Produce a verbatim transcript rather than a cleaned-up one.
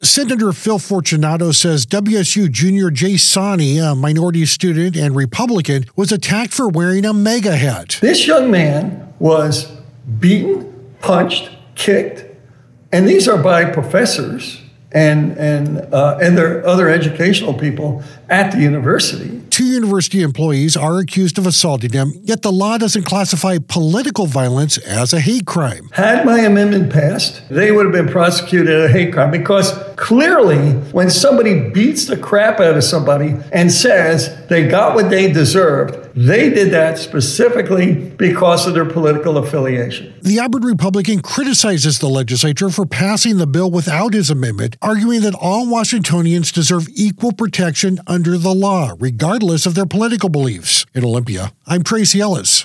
Senator Phil Fortunato says W S U junior Jay Sani, a minority student and Republican, was attacked for wearing a MAGA hat. This young man was beaten, punched, kicked, and these are by professors and and uh, and their other educational people at the university. Two university employees are accused of assaulting him, yet the law doesn't classify political violence as a hate crime. Had my amendment passed, they would have been prosecuted as a hate crime, because clearly when somebody beats the crap out of somebody and says they got what they deserved, they did that specifically because of their political affiliation. The Auburn Republican criticizes the legislature for passing the bill without his amendment, arguing that all Washingtonians deserve equal protection under the law, regardless of their political beliefs. In Olympia, I'm Tracy Ellis.